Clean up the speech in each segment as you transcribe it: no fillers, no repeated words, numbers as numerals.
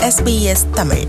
SBS Tamil.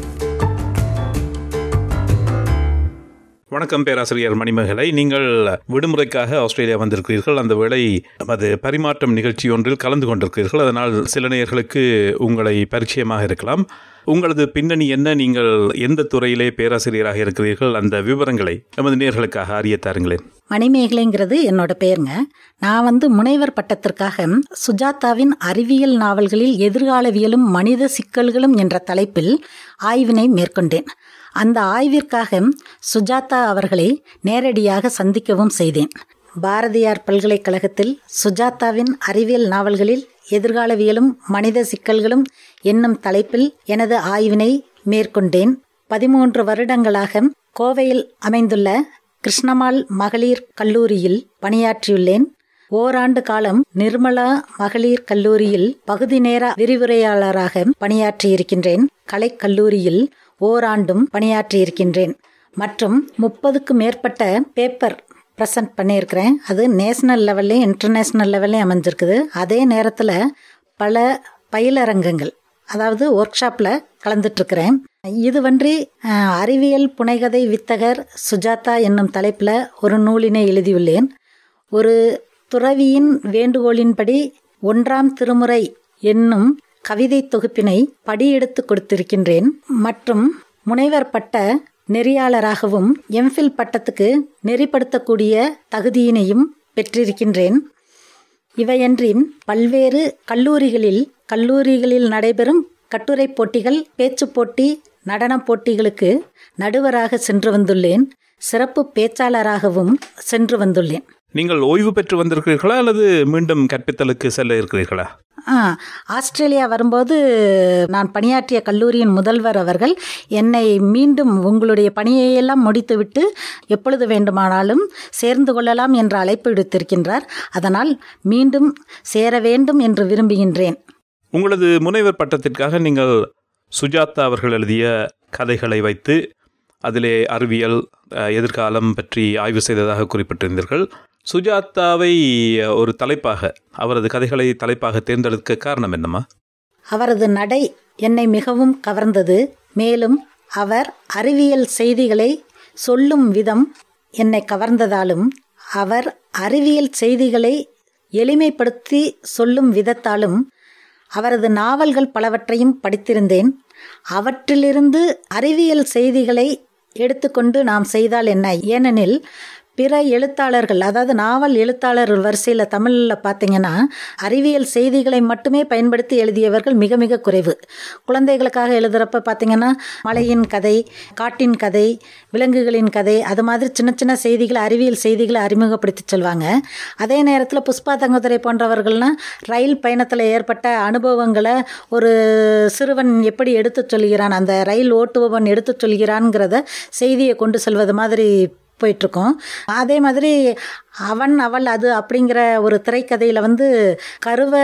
வணக்கம் பேராசிரியர் மணிமேகலை. நீங்கள் விடுமுறைக்காக ஆஸ்திரேலியா வந்திருக்கிறீர்கள். அந்த வேளை அது பரிமாற்றம் நிகழ்ச்சி ஒன்றில் கலந்து கொண்டிருக்கிறீர்கள். அதனால் சில நேயர்களுக்கு உங்களை பரிச்சயமாக இருக்கலாம். உங்களது பின்னணி என்ன? நீங்கள் எந்த துறையிலே பேராசிரியராக இருக்கிறீர்கள்? அந்த விவரங்களை நமது நேயர்களுக்காக அறிய தாருங்களேன். மணிமேகலைங்கிறது என்னோட பேருங்க. நான் முனைவர் பட்டத்திற்காக சுஜாதாவின் அறிவியல் நாவல்களில் எதிர்காலவியலும் மனித சிக்கல்களும் என்ற தலைப்பில் ஆய்வினை மேற்கொண்டேன். அந்த ஆய்விற்காக சுஜாதா அவர்களை நேரடியாக சந்திக்கவும் செய்தேன். பாரதியார் பல்கலைக்கழகத்தில் சுஜாதாவின் அறிவியல் நாவல்களில் எதிர்காலவியலும் மனித சிக்கல்களும் என்னும் தலைப்பில் எனது ஆய்வினை மேற்கொண்டேன். 13 வருடங்களாக கோவையில் அமைந்துள்ள கிருஷ்ணம்மாள் மகளிர் கல்லூரியில் பணியாற்றியுள்ளேன். ஓராண்டு காலம் நிர்மலா மகளிர் கல்லூரியில் பகுதி நேர விரிவுரையாளராக பணியாற்றியிருக்கின்றேன். கலைக்கல்லூரியில் ஓராண்டும் பணியாற்றியிருக்கின்றேன். மற்றும் 30க்கும் மேற்பட்ட பேப்பர் ப்ரெசன்ட் பண்ணியிருக்கிறேன். அது நேஷனல் லெவல்லையும் இன்டர்நேஷ்னல் லெவல்லையும் அமைஞ்சிருக்குது. அதே நேரத்தில் பல பயிலரங்கங்கள், அதாவது ஒர்க் ஷாப்பில் கலந்துட்டுருக்கிறேன். இதுவன்றி அறிவியல் புனைகதை வித்தகர் சுஜாதா என்னும் தலைப்பில் ஒரு நூலினை எழுதியுள்ளேன். ஒரு துறவியின் வேண்டுகோளின்படி 1ஆம் திருமுறை என்னும் கவிதை தொகுப்பினை படியெடுத்து கொடுத்திருக்கின்றேன். மற்றும் முனைவர் பட்ட நெறியாளராகவும் எம்ஃபில் பட்டத்துக்கு நெறிப்படுத்தக்கூடிய தகுதியினையும் பெற்றிருக்கின்றேன். இவையன்றி பல்வேறு கல்லூரிகளில் நடைபெறும் கட்டுரை போட்டிகள், பேச்சு போட்டி, நடன போட்டிகளுக்கு நடுவராக சென்று வந்துள்ளேன். சிறப்பு பேச்சாளராகவும் சென்று வந்துள்ளேன். நீங்கள் ஓய்வு பெற்று வந்திருக்கிறீர்களா அல்லது மீண்டும் கற்பித்தலுக்கு செல்ல இருக்கிறீர்களா? ஆஸ்திரேலியா வரும்போது நான் பணியாற்றிய கல்லூரியின் முதல்வர் அவர்கள் என்னை மீண்டும் உங்களுடைய பணியையெல்லாம் முடித்துவிட்டு எப்பொழுது வேண்டுமானாலும் சேர்ந்து கொள்ளலாம் என்று அழைப்பு விடுத்திருக்கின்றார். அதனால் மீண்டும் சேர வேண்டும் என்று விரும்புகின்றேன். உங்களது முனைவர் பட்டத்திற்காக நீங்கள் சுஜாதா அவர்கள் எழுதிய கதைகளை வைத்து அதிலே அறிவியல், எதிர்காலம் பற்றி ஆய்வு செய்ததாக குறிப்பிட்டிருந்தீர்கள். சுஜாதாவை ஒரு தலைப்பாக, அவரது கதைகளை தலைப்பாக தேர்ந்தெடுக்க காரணம் என்னம்மா? அவரது நடை என்னை மிகவும் கவர்ந்தது. மேலும் அவர் அறிவியல் செய்திகளை சொல்லும் விதம் என்னை கவர்ந்ததாலும், அவர் அறிவியல் செய்திகளை எளிமைப்படுத்தி சொல்லும் விதத்தாலும் அவரது நாவல்கள் பலவற்றையும் படித்திருந்தேன். அவற்றிலிருந்து அறிவியல் செய்திகளை எடுத்துக்கொண்டு நாம் செய்தால் என்ன? ஏனெனில் பிற எழுத்தாளர்கள், அதாவது நாவல் எழுத்தாளர் வரிசையில் தமிழில் பார்த்தீங்கன்னா அறிவியல் செய்திகளை மட்டுமே பயன்படுத்தி எழுதியவர்கள் மிக மிக குறைவு. குழந்தைகளுக்காக எழுதுகிறப்ப பார்த்தீங்கன்னா மலையின் கதை, காட்டின் கதை, விலங்குகளின் கதை, அது மாதிரி சின்ன சின்ன செய்திகளை, அறிவியல் செய்திகளை அறிமுகப்படுத்தி சொல்லுவாங்க. அதே நேரத்தில் புஷ்பா தங்கதுரை போன்றவர்கள்னால் ரயில் பயணத்தில் ஏற்பட்ட அனுபவங்களை ஒரு சிறுவன் எப்படி எடுத்து சொல்கிறான், அந்த ரயில் ஓட்டுபவன் எடுத்து சொல்கிறான்ங்கிறத செய்தியை கொண்டு செல்வது மாதிரி போயிட்டுருக்கோம். அதே மாதிரி அவன் அவள் அது அப்படிங்கிற ஒரு திரைக்கதையில் கருவை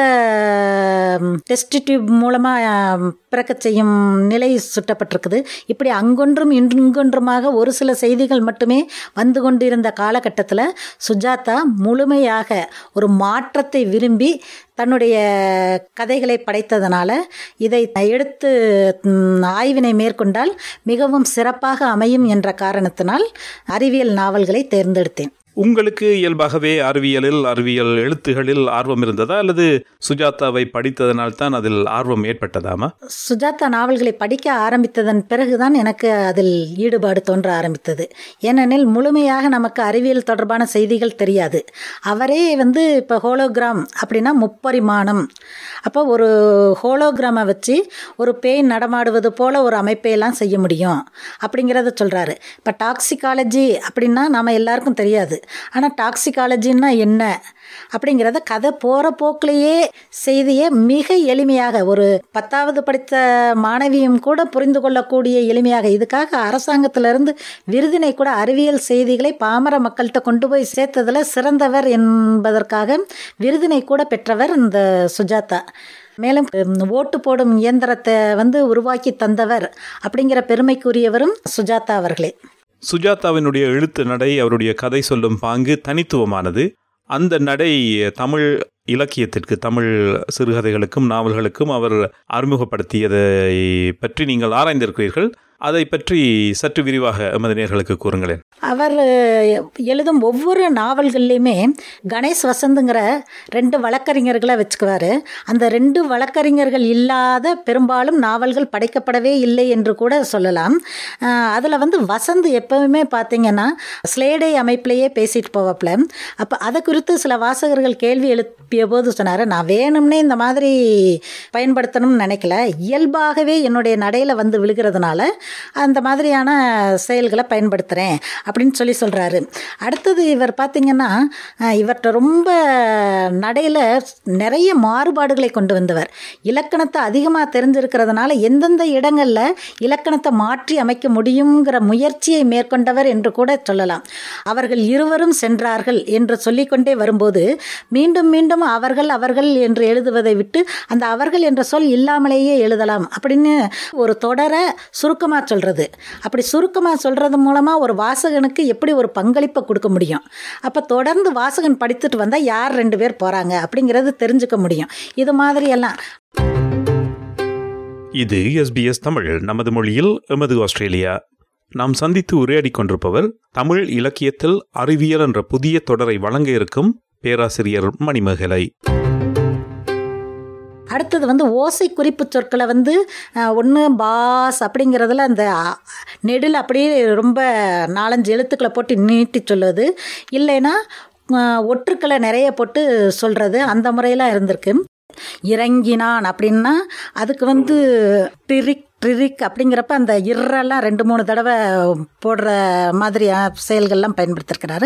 டெஸ்ட் டியூப் மூலமாக பிறக்க செய்யும் நிலை சுட்டப்பட்டிருக்குது. இப்படி அங்கொன்றும் இங்கொன்றுமாக ஒரு சில செய்திகள் மட்டுமே வந்து கொண்டிருந்த காலகட்டத்தில் சுஜாதா முழுமையாக ஒரு மாற்றத்தை விரும்பி தன்னுடைய கதைகளை படைத்ததனால இதை எடுத்து ஆய்வினை மேற்கொண்டால் மிகவும் சிறப்பாக அமையும் என்ற காரணத்தினால் அறிவியல் நாவல்களை தேர்ந்தெடுத்தேன். உங்களுக்கு இயல்பாகவே அறிவியல் எழுத்துகளில் ஆர்வம் இருந்ததா அல்லது சுஜாதாவை படித்ததனால் தான் அதில் ஆர்வம் ஏற்பட்டதாமா? சுஜாதா நாவல்களை படிக்க ஆரம்பித்ததன் பிறகுதான் எனக்கு அதில் ஈடுபாடு தோன்ற ஆரம்பித்தது. ஏனெனில் முழுமையாக நமக்கு அறிவியல் தொடர்பான செய்திகள் தெரியாது. அவரே இப்போ ஹோலோகிராம் அப்படின்னா முப்பரிமாணம், அப்போ ஒரு ஹோலோகிராமை வச்சு ஒரு பேய் நடமாடுவது போல ஒரு அமைப்பையெல்லாம் செய்ய முடியும் அப்படிங்கிறத சொல்கிறாரு. இப்போ டாக்சிகாலஜி அப்படின்னா நாம் எல்லாருக்கும் தெரியாது. ஆனால் டாக்சிகாலஜின்னா என்ன அப்படிங்கிறத கதை போகிற போக்கிலேயே செய்தியை மிக எளிமையாக ஒரு 10வது படித்த மாணவியும் கூட புரிந்து கொள்ளக்கூடிய எளிமையாக, இதுக்காக அரசாங்கத்திலிருந்து விருதினை கூட, அறிவியல் செய்திகளை பாமர மக்கள்கிட்ட கொண்டு போய் சேர்த்ததில் சிறந்தவர் என்பதற்காக விருதினை கூட பெற்றவர் இந்த சுஜாதா. மேலும் ஓட்டு போடும் இயந்திரத்தை உருவாக்கி தந்தவர் அப்படிங்கிற பெருமைக்குரியவரும் சுஜாதா அவர்களே. சுஜாதாவினுடைய எழுத்து நடை, அவருடைய கதை சொல்லும் பாங்கு தனித்துவமானது. அந்த நடை தமிழ் இலக்கியத்திற்கு, தமிழ் சிறுகதைகளுக்கும் நாவல்களுக்கும் அவர் அறிமுகப்படுத்தியதை பற்றி நீங்கள் ஆராய்ந்திருக்கிறீர்கள். அதை பற்றி சற்று விரிவாக எமது நேயர்களுக்கு கூறுங்களேன். அவர் எழுதும் ஒவ்வொரு நாவல்கள்லையுமே கணேஷ் வசந்துங்கிற 2 வழக்கறிஞர்களை வச்சுக்குவார். அந்த 2 வழக்கறிஞர்கள் இல்லாத பெரும்பாலும் நாவல்கள் படைக்கப்படவே இல்லை என்று கூட சொல்லலாம். அதில் வசந்த் எப்பவுமே பார்த்தீங்கன்னா ஸ்லேடை அமைப்பிலேயே பேசிட்டு போவாப்புல. அப்போ அதை குறித்து சில வாசகர்கள் கேள்வி எழுப்பிய போது சொன்னார், நான் வேணும்னே இந்த மாதிரி பயன்படுத்தணும்னு நினைக்கல, இயல்பாகவே என்னுடைய நடையில் விழுகிறதுனால அந்த மாதிரியான செயல்களை பயன்படுத்துகிறேன் அப்படின்னு சொல்கிறாரு. அடுத்தது இவர் பார்த்திங்கன்னா இவர்கிட்ட ரொம்ப நடையில் நிறைய மாறுபாடுகளை கொண்டு வந்தவர். இலக்கணத்தை அதிகமாக தெரிஞ்சிருக்கிறதுனால எந்தெந்த இடங்களில் இலக்கணத்தை மாற்றி அமைக்க முடியுங்கிற முயற்சியை மேற்கொண்டவர் என்று கூட சொல்லலாம். அவர்கள் இருவரும் சென்றார்கள் என்று சொல்லிக்கொண்டே வரும்போது மீண்டும் மீண்டும் அவர்கள் என்று எழுதுவதை விட்டு அந்த அவர்கள் என்ற சொல் இல்லாமலேயே எழுதலாம் அப்படின்னு ஒரு தொடரை சுருக்கமாக சொல்கிறது. அப்படி சுருக்கமாக சொல்கிறது மூலமாக ஒரு வாசகனுக்கு எப்படி ஒரு பங்களிப்பை கொடுக்க முடியும்? அப்போ தொடர்ந்து வாசகன் படித்துட்டு வந்தால் யார் 2 பேர் போகிறாங்க அப்படிங்கிறது தெரிஞ்சுக்க முடியும். இது மாதிரியெல்லாம். இது SBS தமிழ், நமது மொழியில் எமது ஆஸ்திரேலியா. நாம் சந்தித்து உரையாடி கொண்டிருப்பவர் தமிழ் இலக்கியத்தில் அறிவியல் என்ற புதிய தொடரை வழங்க இருக்கும் பேராசிரியர் மணிமேகலை. அடுத்தது ஓசை குறிப்பு சொற்களை ஒன்று பாஸ் அப்படிங்கிறதுல அந்த நெடில் அப்படியே ரொம்ப 4-5 எழுத்துக்களை போட்டு நீட்டி சொல்லுவது, இல்லைன்னா ஒற்றுக்களை நிறைய போட்டு சொல்கிறது, அந்த முறையெல்லாம் இருந்திருக்கு. இறங்கினான் அப்படின்னா அதுக்கு டிரிக் அப்படிங்கிறப்ப அந்த இறெல்லாம் 2-3 தடவை போடுற மாதிரி செயல்கள்லாம் பயன்படுத்திருக்கிறாரு.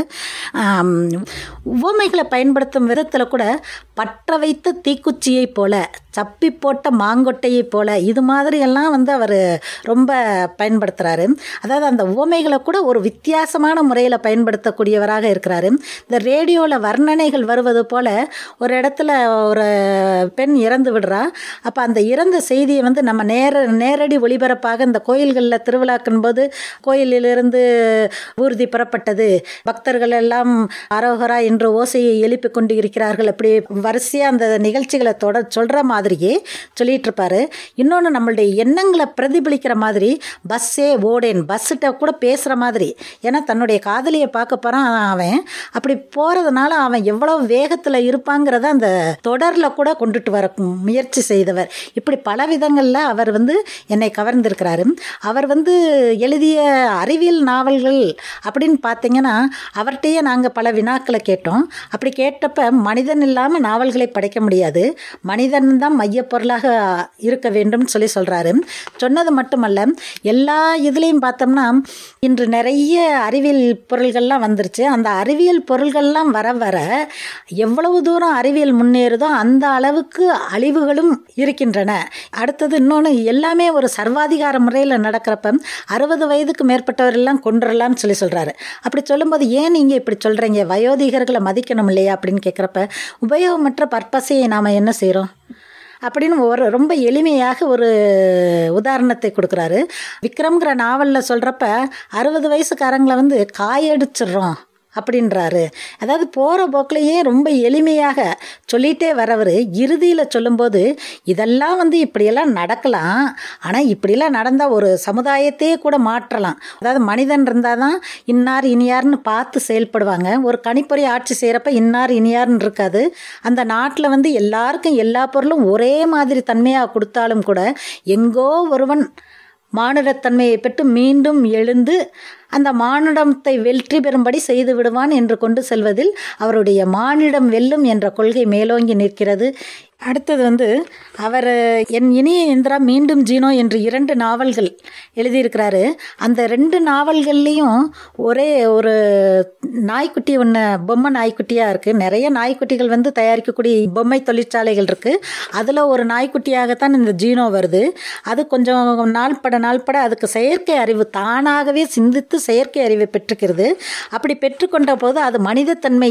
உவமைகளை பயன்படுத்தும் விதத்தில் கூட பற்ற வைத்த தீக்குச்சியை போல, சப்பி போட்ட மாங்கொட்டையை போல, இது மாதிரியெல்லாம் அவர் ரொம்ப பயன்படுத்துகிறாரு. அதாவது அந்த உவமைகளை கூட ஒரு வித்தியாசமான முறையில் பயன்படுத்தக்கூடியவராக இருக்கிறாரு. இந்த ரேடியோவில் வர்ணனைகள் வருவது போல் ஒரு இடத்துல ஒரு பெண் இறந்து விடுறா. அப்போ அந்த இறந்த செய்தியை நம்ம நேரடி ஒளிபரப்பாக இந்த கோயில்களில் திருவிழாக்கின் போது கோயிலிலிருந்து ஊர்தி புறப்பட்டது, பக்தர்கள் எல்லாம் அரோகரா என்ற ஓசையை எழுப்பிக் கொண்டு இருக்கிறார்கள், அப்படி வரிசையாக அந்த நிகழ்ச்சிகளை சொல்கிற மாதிரியே சொல்லிட்டு இருப்பாரு. இன்னொன்று நம்மளுடைய எண்ணங்களை பிரதிபலிக்கிற மாதிரி பஸ்ஸே ஓடேன், பஸ்ஸிட்ட கூட பேசுகிற மாதிரி. ஏன்னா தன்னுடைய காதலியை பார்க்க போகிறான் அவன். அப்படி போகிறதுனால அவன் எவ்வளோ வேகத்தில் இருப்பாங்கிறத அந்த தொடரில் கூட கொண்டுட்டு வர முயற்சி செய்தவர். இப்படி பல விதங்களில் அவர் என்னை கவர்ந்திருக்கிறாரு. அவர் எழுதிய அறிவியல் நாவல்கள் அப்படின்னு பார்த்தீங்கன்னா அவர்கிட்டயே நாங்கள் பல வினாக்களை கேட்டோம். அப்படி கேட்டப்ப மனிதன் இல்லாமல் நாவல்களை படைக்க முடியாது, மனிதன் தான் மையப்பொருளாக இருக்க வேண்டும் சொல்கிறாரு. சொன்னது மட்டுமல்ல, எல்லா இதுலேயும் பார்த்தோம்னா இன்று நிறைய அறிவியல் பொருள்கள்லாம் வந்துருச்சு. அந்த அறிவியல் பொருள்கள்லாம் வர வர எவ்வளவு தூரம் அறிவியல் முன்னேறுதோ அந்த அளவுக்கு அழிவுகளும் இருக்கின்றன. அடுத்தது இன்னொன்று, எல்லாமே ஒரு சர்வாதிகார முறையில் நடக்கிறப்ப 60 வயதுக்கு மேற்பட்டவரெல்லாம் கொண்டுடலாம்னு சொல்கிறாரு. அப்படி சொல்லும்போது ஏன் நீங்கள் இப்படி சொல்கிறீங்க, வயோதிகர்களை மதிக்கணும் இல்லையா அப்படின்னு கேட்குறப்ப உபயோகமற்ற பர்பஸை நாம் என்ன செய்கிறோம் அப்படின்னு ரொம்ப எளிமையாக ஒரு உதாரணத்தை கொடுக்குறாரு. விக்ரம்ங்கிற நாவலில் சொல்கிறப்ப 60 வயசுக்காரங்களை காயடிச்சிடுறோம் அப்படின்றாரு. அதாவது போகிற போக்கிலேயே ரொம்ப எளிமையாக சொல்லிகிட்டே வரவர் இறுதியில் சொல்லும்போது இதெல்லாம் இப்படியெல்லாம் நடக்கலாம், ஆனால் இப்படிலாம் நடந்தால் ஒரு சமுதாயத்தையே கூட மாற்றலாம். அதாவது மனிதன் இருந்தால் தான் இன்னார் இனியார்னு பார்த்து செயல்படுவாங்க. ஒரு கணிப்பொறி ஆட்சி செய்கிறப்ப இன்னார் இனியார்னு இருக்காது. அந்த நாட்டில் எல்லாருக்கும் எல்லா பொருளும் ஒரே மாதிரி தன்மையாக கொடுத்தாலும் கூட எங்கோ ஒருவன் மானுடத்தன்மையை பெற்று மீண்டும் எழுந்து அந்த மானுடத்தை வெற்றி பெறும்படி செய்து விடுவான் என்று கொண்டு செல்வதில் அவருடைய மானிடம் வெல்லும் என்ற கொள்கை மேலோங்கி நிற்கிறது. அடுத்தது அவர் என் இனிய இந்திரா மீண்டும் ஜீனோ என்று 2 நாவல்கள் எழுதியிருக்கிறாரு. அந்த 2 நாவல்கள்லேயும் ஒரே ஒரு நாய்க்குட்டி ஒன்று பொம்மை நாய்க்குட்டியாக இருக்குது. நிறைய நாய்க்குட்டிகள் தயாரிக்கக்கூடிய பொம்மை தொழிற்சாலைகள் இருக்குது. அதில் ஒரு நாய்க்குட்டியாகத்தான் இந்த ஜீனோ வருது. அது கொஞ்சம் நாள்பட அதுக்கு செயற்கை அறிவு தானாகவே சிந்தித்து செயற்கை அறிவை பெற்றுக்கிறது. அப்படி பெற்றுக்கொண்ட போது அது மனிதத்தன்மையை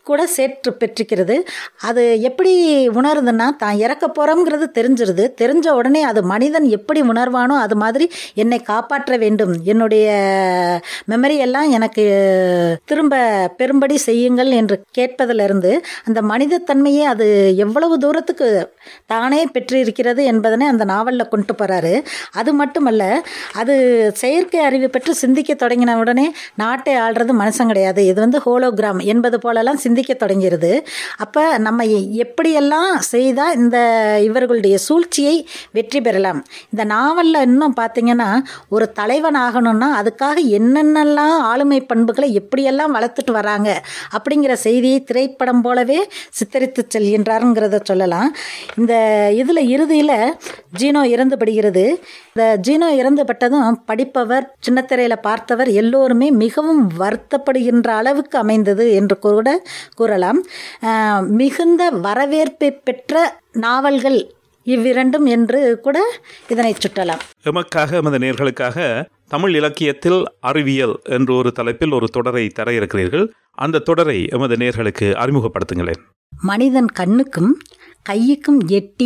கூட சேற்று பெற்றிருக்கிறது. அது எப்படி உணருதுன்னா, தான் இறக்க போகிறோங்கிறது தெரிஞ்சிருது. தெரிஞ்ச உடனே அது மனிதன் எப்படி உணர்வானோ அது மாதிரி என்னை காப்பாற்ற வேண்டும், என்னுடைய மெமரியெல்லாம் எனக்கு திரும்ப பெரும்படி செய்யுங்கள் என்று கேட்பதிலிருந்து அந்த மனிதத்தன்மையை அது எவ்வளவு தூரத்துக்கு தானே பெற்றிருக்கிறது என்பதனை அந்த நாவலில் கொண்டு போகிறாரு. அது மட்டுமல்ல, அது செயற்கை அறிவு பெற்று சிந்திக்க தொடங்கின உடனே நாட்டை ஆள்றது மனுஷன் கிடையாது, இது ஹோலோகிராம் என்பது போலலாம் சிந்திக்க தொடங்கிடுது. அப்போ நம்ம எப்படியெல்லாம் செய்தால் இந்த இவர்களுடைய சூழ்ச்சியை வெற்றி பெறலாம். இந்த நாவலில் இன்னும் பார்த்தீங்கன்னா, ஒரு தலைவன் ஆகணும்னா அதுக்காக என்னென்னலாம் ஆளுமை பண்புகளை எப்படியெல்லாம் வளர்த்துட்டு வராங்க அப்படிங்கிற செய்தியை திரைப்படம் போலவே சித்தரித்து செல்கின்றாருங்கிறத சொல்லலாம். இந்த இதில் இறுதியில் ஜீனோ இறந்து படுகிறது. இந்த ஜீனோ இறந்துபட்டதும் படிப்பவர், சின்னத்திரையில் பார்த்தவர் எல்லோருமே மிகவும் வருத்தப்படுகின்ற அளவுக்கு அமைந்தது என்று கூட கூறலாம். மிகுந்த வரவேற்பை பெற்ற நாவல்கள் இவ்விரண்டும் என்று கூட இதனை சுட்டலாம். எமக்காக, எமது நேயர்களுக்காக தமிழ் இலக்கியத்தில் அறிவியல் என்று ஒரு தலைப்பில் ஒரு தொடரை தர இருக்கிறீர்கள். அந்த தொடரை எமது நேயர்களுக்கு அறிமுகப்படுத்துங்களேன். மனிதன் கண்ணுக்கும் கையுக்கும்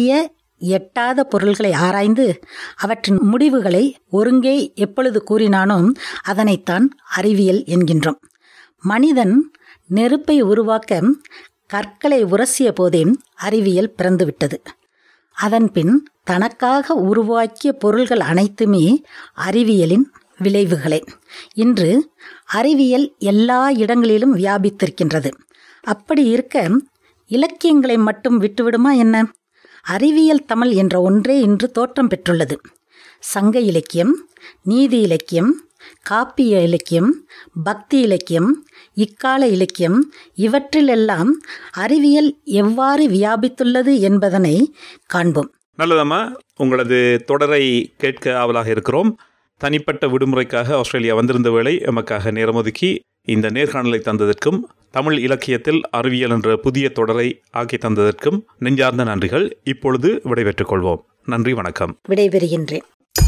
எட்டாத பொருள்களை ஆராய்ந்து அவற்றின் முடிவுகளை ஒருங்கே எப்பொழுது கூறினானோ அதனைத்தான் அறிவியல் என்கின்றோம். மனிதன் நெருப்பை உருவாக்க கற்களை உரசிய போதே அறிவியல் பிறந்துவிட்டது. அதன்பின் தனக்காக உருவாக்கிய பொருள்கள் அனைத்துமே அறிவியலின் விளைவுகளே. இன்று அறிவியல் எல்லா இடங்களிலும் வியாபித்திருக்கின்றது. அப்படி இருக்க இலக்கியங்களை மட்டும் விட்டுவிடுமா என்ன? அறிவியல் தமிழ் என்ற ஒன்றே இன்று தோற்றம் பெற்றுள்ளது. சங்க இலக்கியம், நீதி இலக்கியம், காப்பிய இலக்கியம், பக்தி இலக்கியம், இக்கால இலக்கியம் இவற்றிலெல்லாம் அறிவியல் எவ்வாறு வியாபித்துள்ளது என்பதனை காண்போம். நல்லதம்மா, உங்களது தொடரை கேட்க ஆவலாக இருக்கிறோம். தனிப்பட்ட விடுமுறைக்காக ஆஸ்திரேலியா வந்திருந்த வேளை எமக்காக நேரம் ஒதுக்கி இந்த நேர்காணலை தந்ததற்கும் தமிழ் இலக்கியத்தில் அறிவியல் என்ற புதிய தொடரை ஆக்கி தந்ததற்கும் நெஞ்சார்ந்த நன்றிகள். இப்பொழுது விடைபெற்றுக் கொள்வோம். நன்றி, வணக்கம். விடைபெறுகின்றேன்.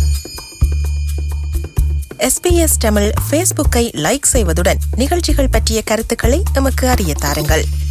SBS தமிழ் ஃபேஸ்புக்கை லைக் செய்வதுடன் நிகழ்ச்சிகள் பற்றிய கருத்துக்களை எமக்கு அறிய தாருங்கள்.